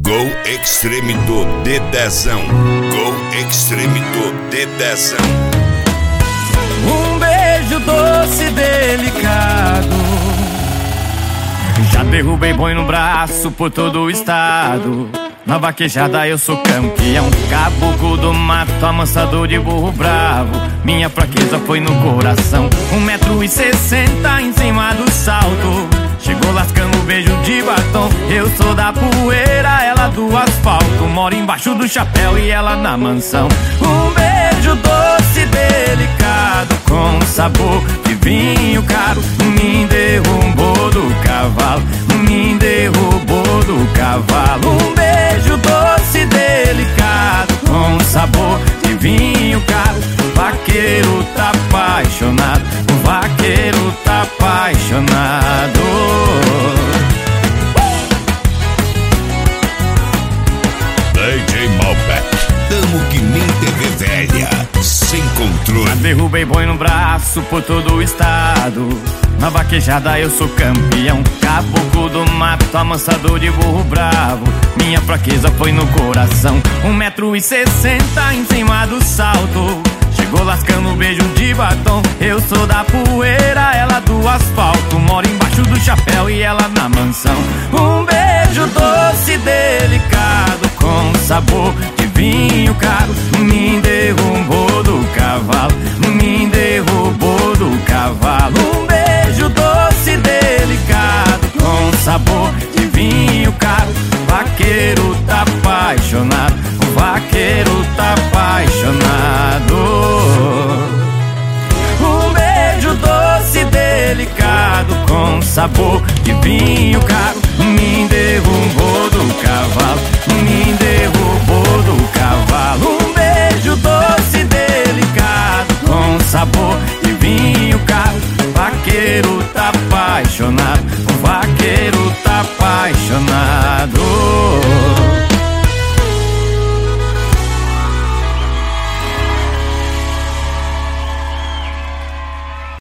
Gol Extreme do Dedezão. Gol Extreme do Dedezão. Um beijo doce e delicado. Já derrubei boi no braço por todo o estado. Na vaquejada eu sou campeão, caboclo do mato, amansador de burro bravo. Minha fraqueza foi no coração, 1,60 m em cima do salto. Chegou lascando um beijo de batom. Eu sou da poeira, ela do asfalto. Moro embaixo do chapéu e ela na mansão. Um beijo doce e delicado, com sabor de vinho caro. Me derrubou do cavalo, me derrubou do cavalo. Um beijo doce e delicado, com sabor de vinho caro. O vaqueiro tá apaixonado, o vaqueiro tá apaixonado. DJ Malbec, tamo que nem TV velha, sem controle. Já derrubei boi no braço por todo o estado. Na vaquejada eu sou campeão, caboclo do mato, amansador de burro bravo. Minha fraqueza foi no coração, 1,60 m em cima do salto. Chegou lascando um beijo de batom. Eu sou da poeira, ela do asfalto. Moro embaixo do chapéu e ela na mansão. Um beijo doce e delicado, com sabor de vinho caro. Me derrubou do cavalo, me derrubou do cavalo. Um beijo doce e delicado, com sabor de vinho caro. O vaqueiro tá apaixonado, o vaqueiro tá apaixonado. Um beijo doce e delicado, com sabor de vinho caro. Me derrubou do cavalo,